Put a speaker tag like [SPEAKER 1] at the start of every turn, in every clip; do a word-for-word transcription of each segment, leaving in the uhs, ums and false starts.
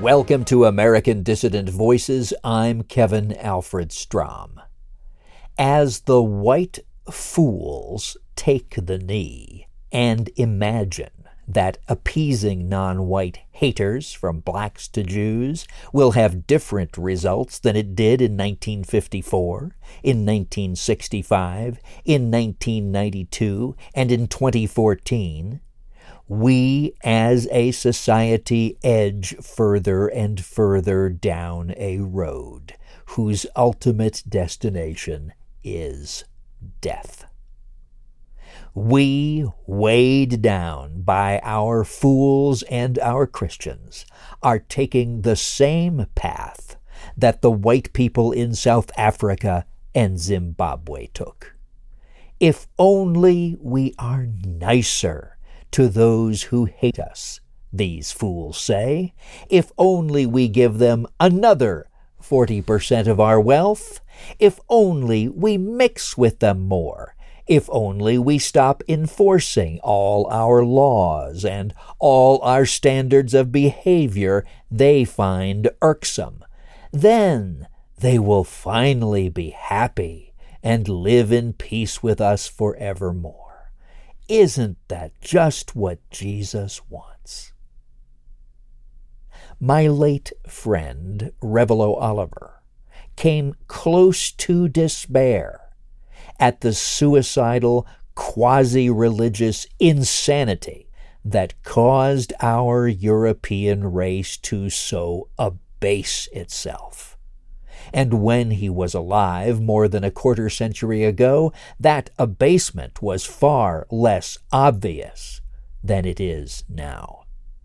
[SPEAKER 1] Welcome to American Dissident Voices. I'm Kevin Alfred Strom. As the white fools take the knee and imagine that appeasing non-white haters, from blacks to Jews, will have different results than it did in nineteen fifty-four, in nineteen sixty-five, in nineteen ninety-two, and in twenty fourteen, we as a society edge further and further down a road whose ultimate destination is death. We, weighed down by our fools and our Christians, are taking the same path that the white people in South Africa and Zimbabwe took. If only we are nicer to those who hate us, these fools say. If only we give them another forty percent of our wealth. If only we mix with them more. If only we stop enforcing all our laws and all our standards of behavior they find irksome. Then they will finally be happy and live in peace with us forevermore. Isn't that just what Jesus wants? My late friend, Revelo Oliver, came close to despair at the suicidal, quasi-religious insanity that caused our European race to so abase itself. And when he was alive more than a quarter century ago, that abasement was far less obvious than it is now.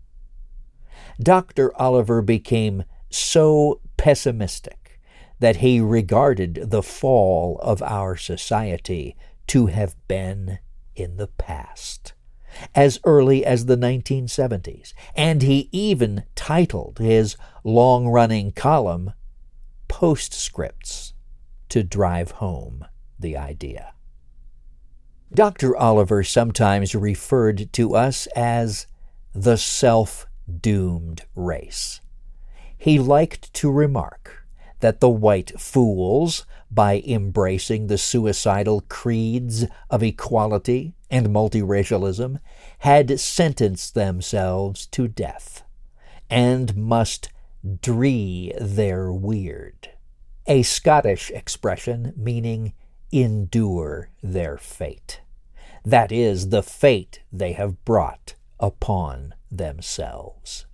[SPEAKER 1] Doctor Oliver became so pessimistic that he regarded the fall of our society to have been in the past, as early as the nineteen seventies, and he even titled his long-running column Postscripts to drive home the idea. Doctor Oliver sometimes referred to us as the self-doomed race. He liked to remark that the white fools, by embracing the suicidal creeds of equality and multiracialism, had sentenced themselves to death, and must dree their weird, a Scottish expression meaning endure their fate. That is, the fate they have brought upon themselves.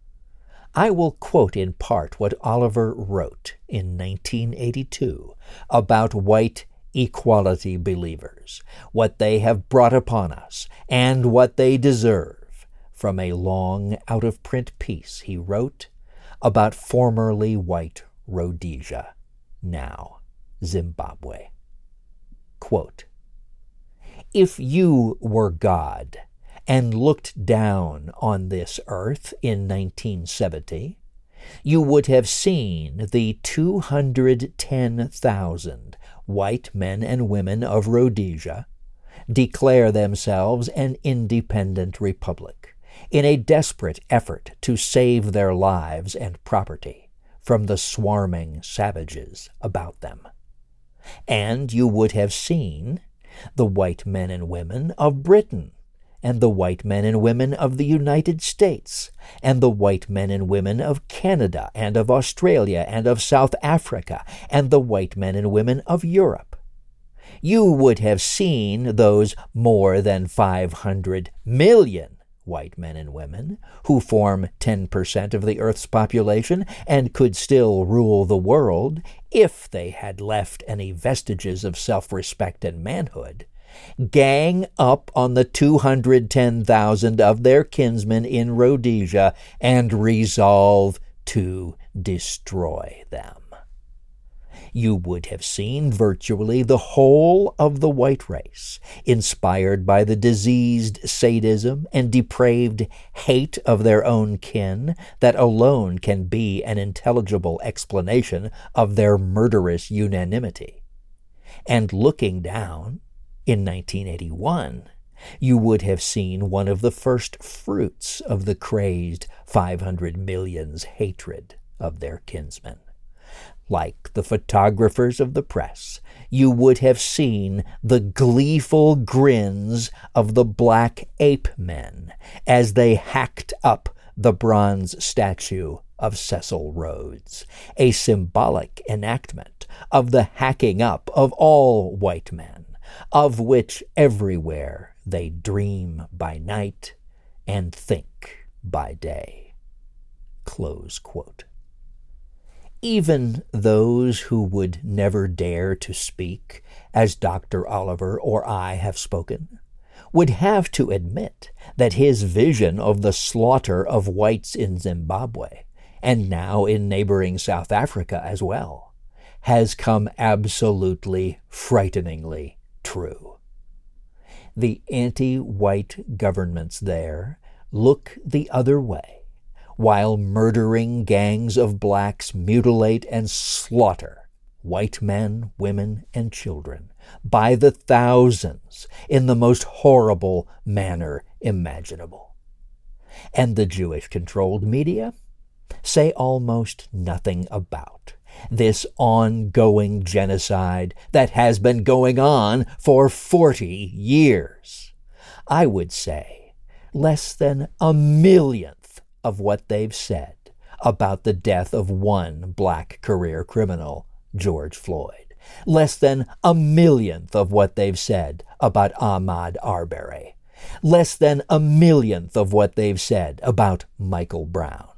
[SPEAKER 1] I will quote in part what Oliver wrote in nineteen eighty-two about white equality believers, what they have brought upon us, and what they deserve, from a long out-of-print piece he wrote about formerly white Rhodesia, now Zimbabwe. Quote, "If you were God and looked down on this earth in nineteen seventy, you would have seen the two hundred ten thousand white men and women of Rhodesia declare themselves an independent republic in a desperate effort to save their lives and property from the swarming savages about them. And you would have seen the white men and women of Britain, and the white men and women of the United States, and the white men and women of Canada, and of Australia, and of South Africa, and the white men and women of Europe. You would have seen those more than five hundred million white men and women who form ten percent of the Earth's population and could still rule the world if they had left any vestiges of self-respect and manhood, gang up on the two hundred ten thousand of their kinsmen in Rhodesia and resolve to destroy them. You would have seen virtually the whole of the white race, inspired by the diseased sadism and depraved hate of their own kin that alone can be an intelligible explanation of their murderous unanimity. And looking down, in nineteen eighty-one, You would have seen one of the first fruits of the crazed five hundred million's hatred of their kinsmen. Like the photographers of the press, you would have seen the gleeful grins of the black ape men as they hacked up the bronze statue of Cecil Rhodes, a symbolic enactment of the hacking up of all white men, of which everywhere they dream by night and think by day. Close quote. Even those who would never dare to speak, as Doctor Oliver or I have spoken, would have to admit that his vision of the slaughter of whites in Zimbabwe, and now in neighboring South Africa as well, has come absolutely frighteningly true. The anti-white governments there look the other way, while murdering gangs of blacks mutilate and slaughter white men, women, and children by the thousands in the most horrible manner imaginable. And the Jewish-controlled media say almost nothing about this ongoing genocide that has been going on for forty years. I would say less than a millionth of what they've said about the death of one black career criminal, George Floyd. Less than a millionth of what they've said about Ahmaud Arbery. Less than a millionth of what they've said about Michael Brown.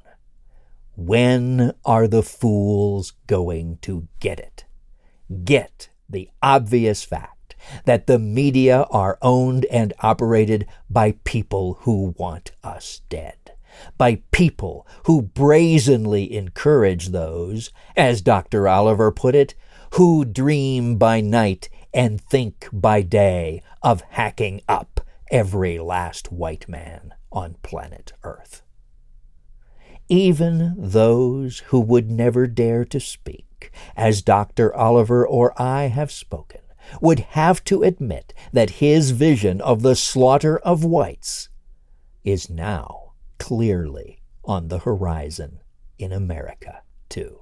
[SPEAKER 1] When are the fools going to get it? Get the obvious fact that the media are owned and operated by people who want us dead. By people who brazenly encourage those, as Doctor Oliver put it, who dream by night and think by day of hacking up every last white man on planet Earth. Even those who would never dare to speak, as Doctor Oliver or I have spoken, would have to admit that his vision of the slaughter of whites is now clearly on the horizon in America, too.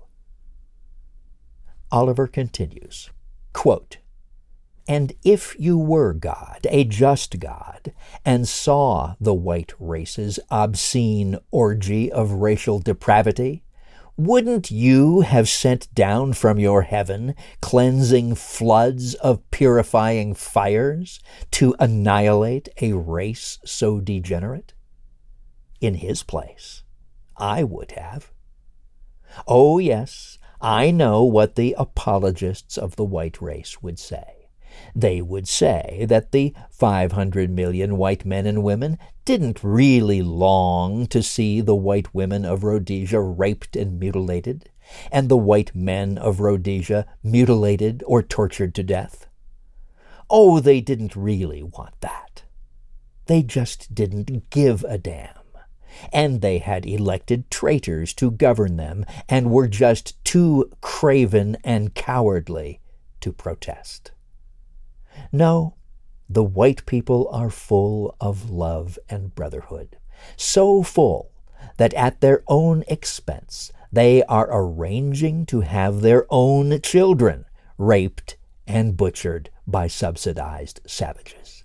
[SPEAKER 1] Oliver continues, quote, "And if you were God, a just God, and saw the white race's obscene orgy of racial depravity, wouldn't you have sent down from your heaven cleansing floods of purifying fires to annihilate a race so degenerate? In his place, I would have. Oh, yes, I know what the apologists of the white race would say. They would say that the five hundred million white men and women didn't really long to see the white women of Rhodesia raped and mutilated, and the white men of Rhodesia mutilated or tortured to death. Oh, they didn't really want that. They just didn't give a damn. And they had elected traitors to govern them and were just too craven and cowardly to protest. No, the white people are full of love and brotherhood, so full that at their own expense they are arranging to have their own children raped and butchered by subsidized savages.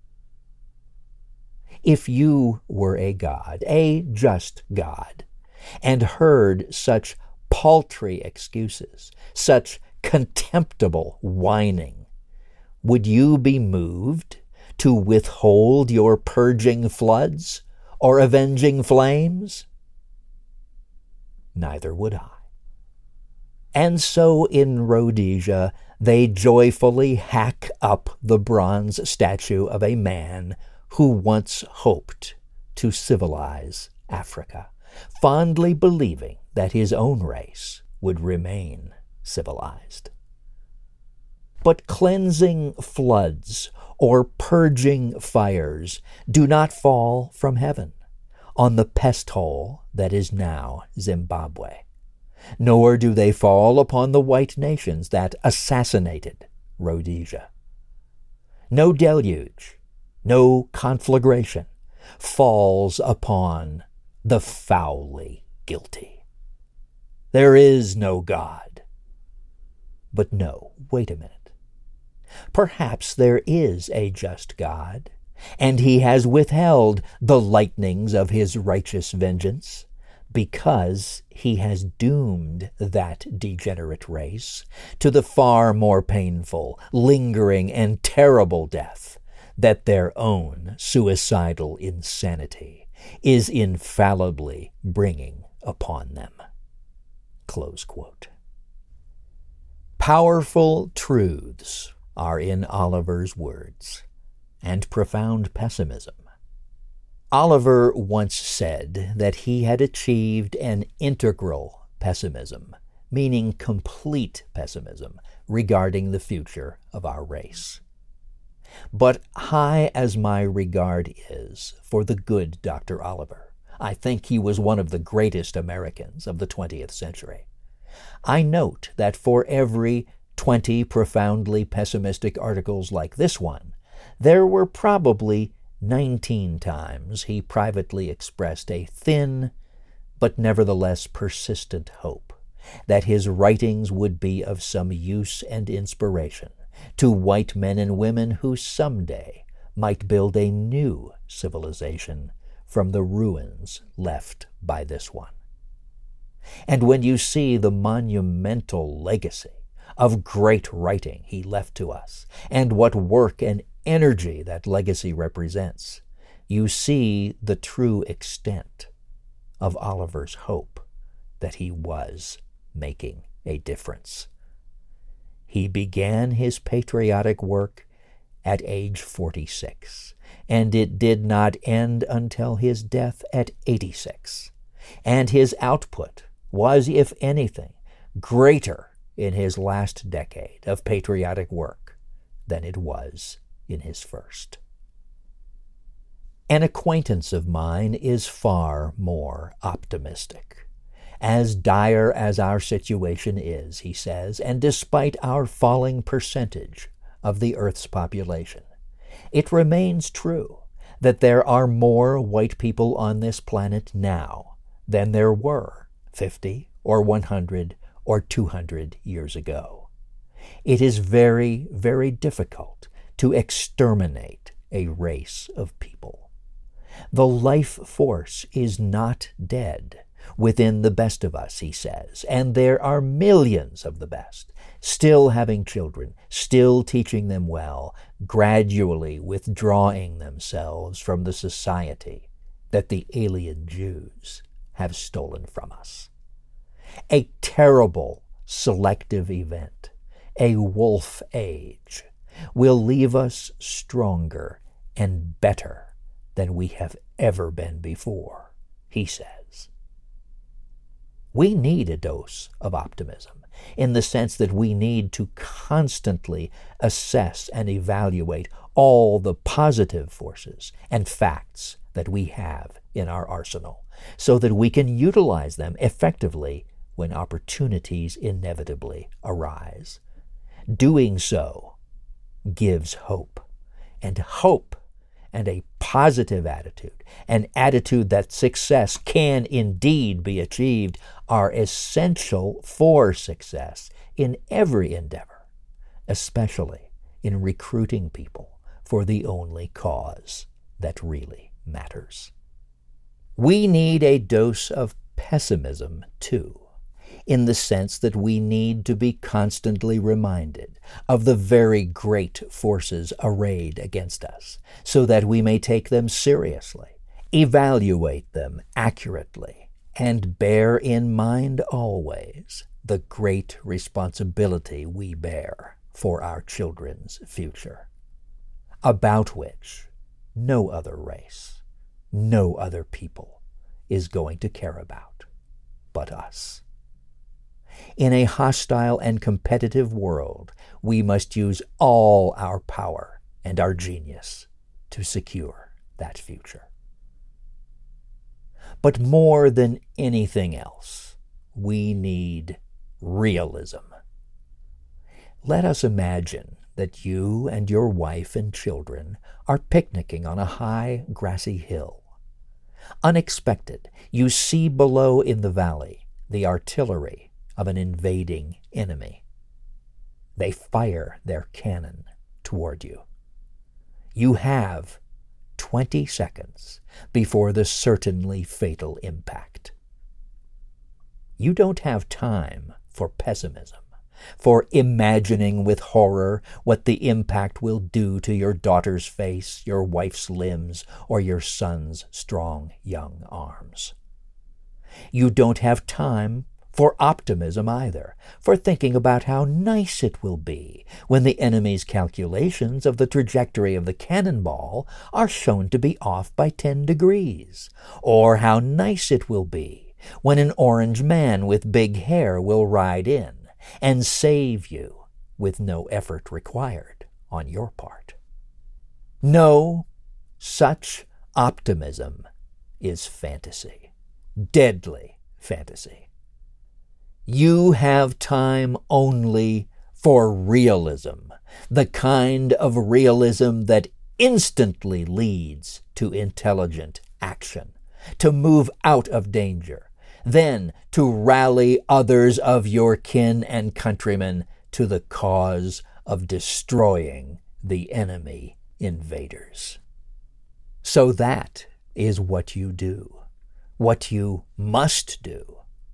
[SPEAKER 1] If you were a God, a just God, and heard such paltry excuses, such contemptible whining, would you be moved to withhold your purging floods or avenging flames? Neither would I. And so in Rhodesia they joyfully hack up the bronze statue of a man who once hoped to civilize Africa, fondly believing that his own race would remain civilized. But cleansing floods or purging fires do not fall from heaven on the pest hole that is now Zimbabwe, nor do they fall upon the white nations that assassinated Rhodesia. No deluge, no conflagration falls upon the foully guilty. There is no God. But no, wait a minute. Perhaps there is a just God, and he has withheld the lightnings of his righteous vengeance, because he has doomed that degenerate race to the far more painful, lingering, and terrible death that their own suicidal insanity is infallibly bringing upon them. Close quote. Powerful truths are in Oliver's words, and profound pessimism. Oliver once said that he had achieved an integral pessimism, meaning complete pessimism, regarding the future of our race. But high as my regard is for the good Doctor Oliver, I think he was one of the greatest Americans of the twentieth century. I note that for every twenty profoundly pessimistic articles like this one, there were probably nineteen times he privately expressed a thin, but nevertheless persistent hope that his writings would be of some use and inspiration to white men and women who someday might build a new civilization from the ruins left by this one. And when you see the monumental legacy of great writing he left to us, and what work and energy that legacy represents, you see the true extent of Oliver's hope that he was making a difference. He began his patriotic work at age forty-six, and it did not end until his death at eighty-six. And his output was, if anything, greater in his last decade of patriotic work than it was in his first. An acquaintance of mine is far more optimistic. As dire as our situation is, he says, and despite our falling percentage of the Earth's population, it remains true that there are more white people on this planet now than there were fifty or one hundred or two hundred years ago. It is very, very difficult to exterminate a race of people. The life force is not dead within the best of us, he says, and there are millions of the best, still having children, still teaching them well, gradually withdrawing themselves from the society that the alien Jews have stolen from us. A terrible selective event, a wolf age, will leave us stronger and better than we have ever been before, he says. We need a dose of optimism in the sense that we need to constantly assess and evaluate all the positive forces and facts that we have in our arsenal so that we can utilize them effectively when opportunities inevitably arise. Doing so gives hope, and hope and a positive attitude, an attitude that success can indeed be achieved, are essential for success in every endeavor, especially in recruiting people for the only cause that really matters. We need a dose of pessimism, too, in the sense that we need to be constantly reminded of the very great forces arrayed against us, so that we may take them seriously, evaluate them accurately, and bear in mind always the great responsibility we bear for our children's future, about which no other race, no other people is going to care about but us. In a hostile and competitive world, we must use all our power and our genius to secure that future. But more than anything else, we need realism. Let us imagine that you and your wife and children are picnicking on a high, grassy hill. Unexpected, you see below in the valley the artillery of an invading enemy. They fire their cannon toward you. You have twenty seconds before the certainly fatal impact. You don't have time for pessimism, for imagining with horror what the impact will do to your daughter's face, your wife's limbs, or your son's strong young arms. You don't have time for optimism either, for thinking about how nice it will be when the enemy's calculations of the trajectory of the cannonball are shown to be off by ten degrees, or how nice it will be when an orange man with big hair will ride in and save you with no effort required on your part. No, such optimism is fantasy, deadly fantasy. You have time only for realism, the kind of realism that instantly leads to intelligent action, to move out of danger, then to rally others of your kin and countrymen to the cause of destroying the enemy invaders. So that is what you do, what you must do.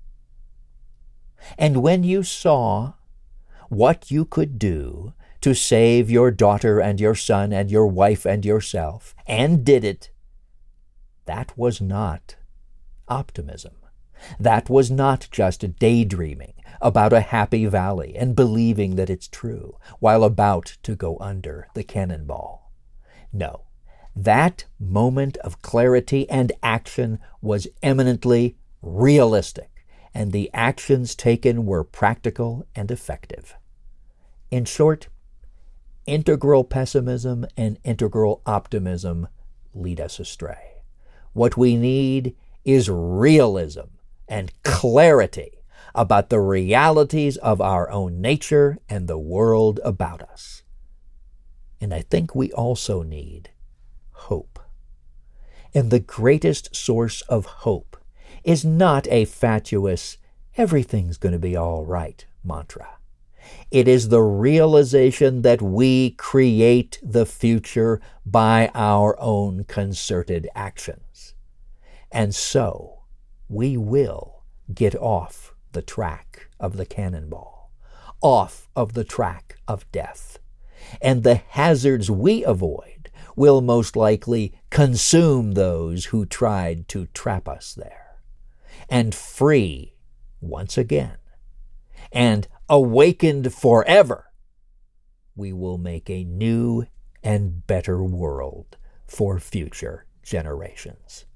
[SPEAKER 1] And when you saw what you could do to save your daughter and your son and your wife and yourself, and did it, that was not optimism. That was not just daydreaming about a happy valley and believing that it's true while about to go under the cannonball. No, that moment of clarity and action was eminently realistic, and the actions taken were practical and effective. In short, integral pessimism and integral optimism lead us astray. What we need is realism and clarity about the realities of our own nature and the world about us. And I think we also need hope. And the greatest source of hope is not a fatuous, everything's going to be all right mantra. It is the realization that we create the future by our own concerted actions. And so we will get off the track of the cannonball, off of the track of death. And the hazards we avoid will most likely consume those who tried to trap us there. And free once again, and awakened forever, we will make a new and better world for future generations.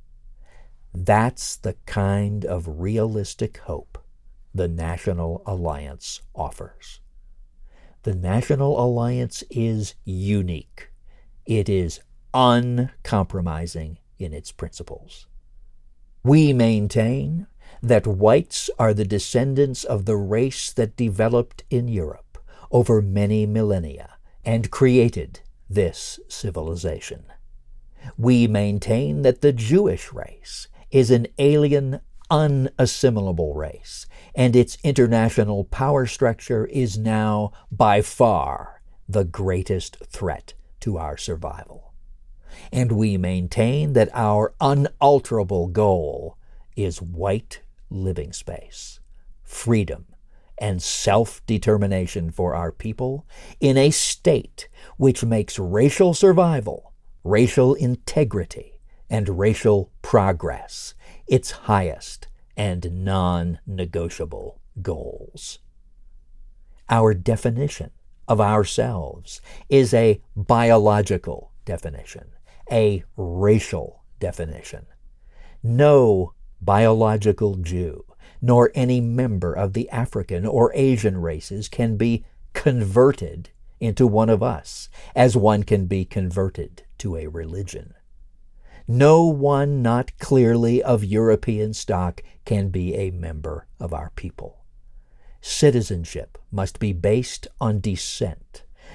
[SPEAKER 1] That's the kind of realistic hope the National Alliance offers. The National Alliance is unique. It is uncompromising in its principles. We maintain that whites are the descendants of the race that developed in Europe over many millennia and created this civilization. We maintain that the Jewish race is an alien, unassimilable race, and its international power structure is now by far the greatest threat to our survival. And we maintain that our unalterable goal is white living space, freedom, and self-determination for our people in a state which makes racial survival, racial integrity, and racial progress its highest and non-negotiable goals. Our definition of ourselves is a biological definition, a racial definition. No biological Jew, nor any member of the African or Asian races can be converted into one of us, as one can be converted to a religion. No one not clearly of European stock can be a member of our people. Citizenship must be based on descent,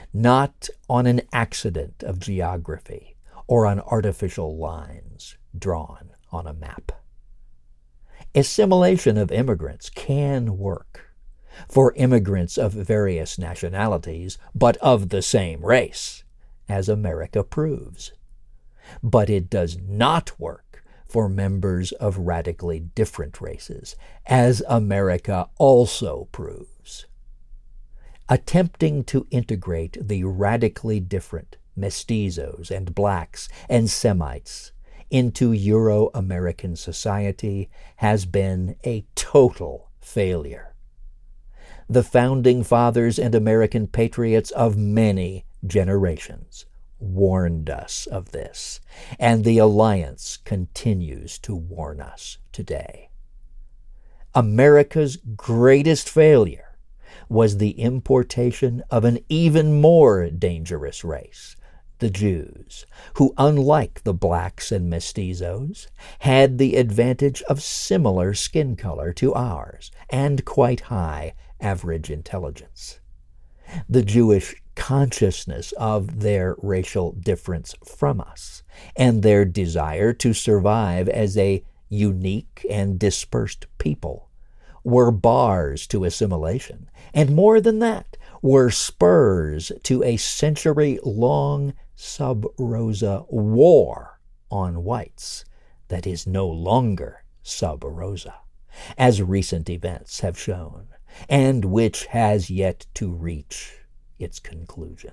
[SPEAKER 1] not on an accident of geography or on artificial lines drawn on a map. Assimilation of immigrants can work for immigrants of various nationalities, but of the same race, as America proves. But it does not work for members of radically different races, as America also proves. Attempting to integrate the radically different mestizos and blacks and Semites into Euro-American society has been a total failure. The founding fathers and American patriots of many generations warned us of this, and the Alliance continues to warn us today. America's greatest failure was the importation of an even more dangerous race, the Jews, who, unlike the blacks and mestizos, had the advantage of similar skin color to ours and quite high average intelligence. The Jewish consciousness of their racial difference from us and their desire to survive as a unique and dispersed people were bars to assimilation, and more than that, were spurs to a century-long sub rosa war on whites that is no longer sub rosa, as recent events have shown, and which has yet to reach its conclusion.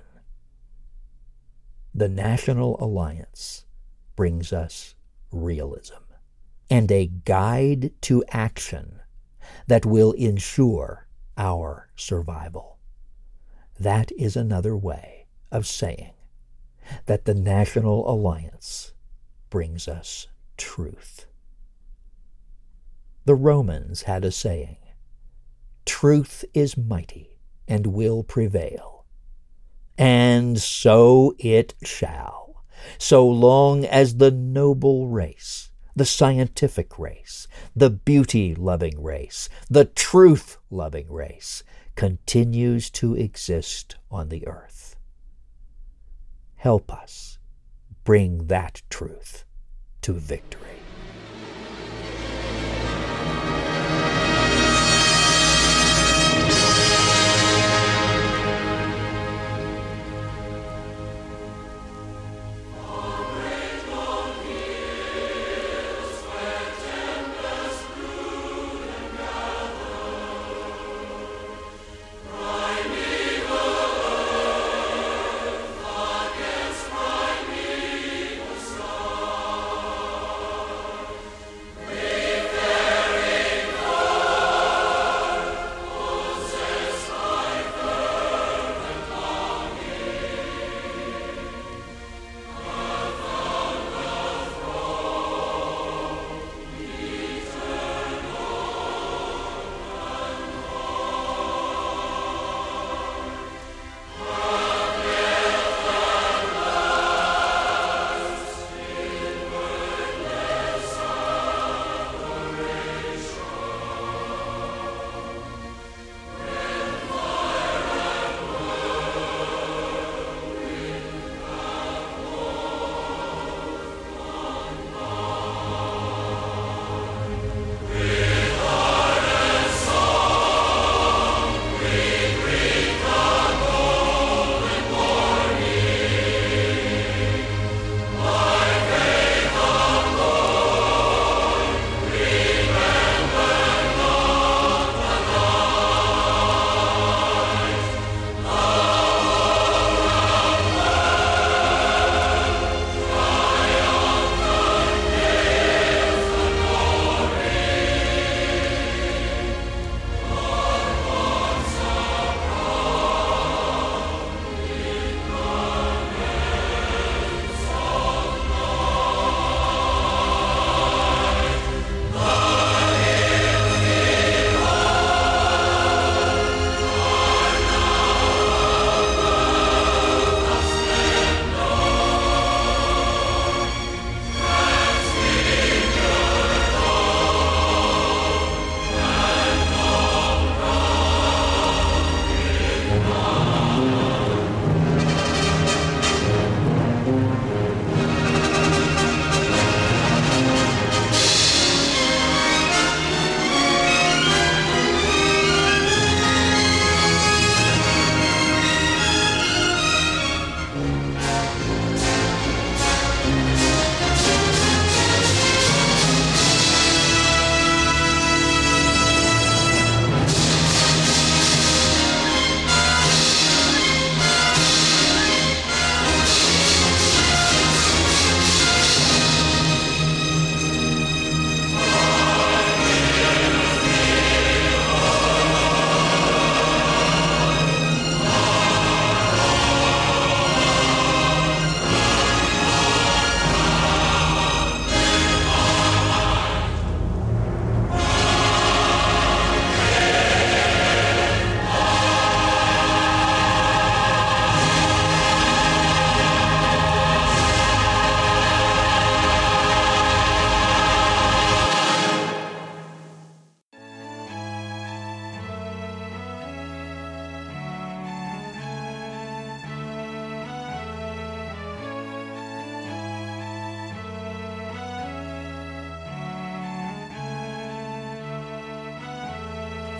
[SPEAKER 1] The National Alliance brings us realism and a guide to action that will ensure our survival. That is another way of saying that the National Alliance brings us truth. The Romans had a saying, "Truth is mighty and will prevail." And so it shall, so long as the noble race, the scientific race, the beauty-loving race, the truth-loving race continues to exist on the earth. Help us bring that truth to victory.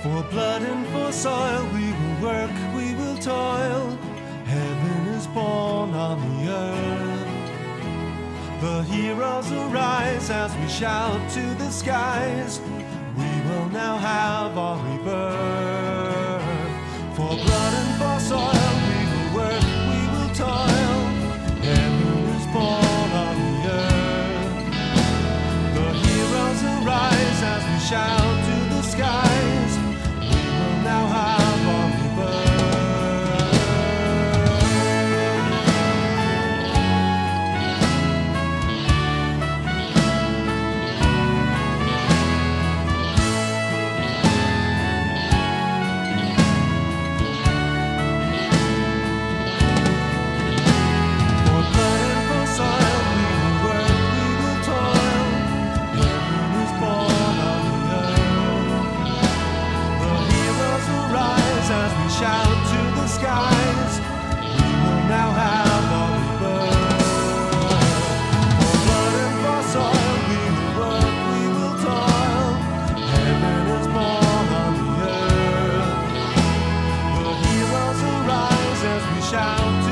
[SPEAKER 2] For blood and for soil we will work, we will toil. Heaven is born on the earth. The heroes arise as we shout to the skies. We will now have our rebirth. For blood and for soil we will work, we will toil. Heaven is born on the earth. The heroes arise as we shout to the skies. We will now have our rebirth. Shout to the skies, we will now have our rebirth. For blood and for soil we will work, we will toil. Heaven is born on the earth. The heroes arise as we shout